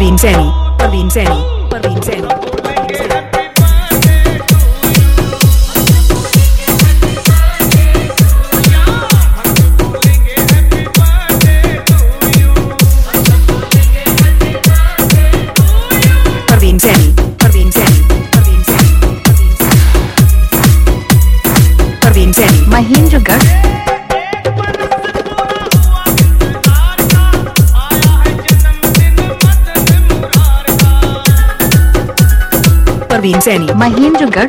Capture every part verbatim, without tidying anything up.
Parveen Saini Parveen Saini Parveen Saini Parveen Saini Parveen Saini Parveen Saini Parveen Saini Mahendragarh Parveen Saini Mahendragarh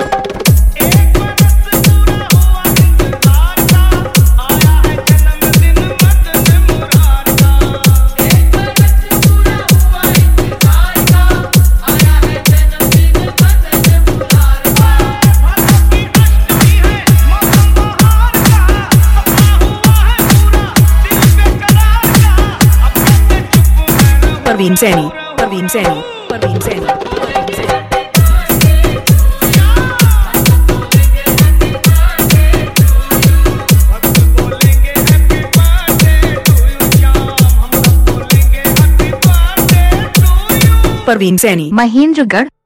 Parveen Saini Parveen Saini Parveen Saini Parveen Saini Mahendragarh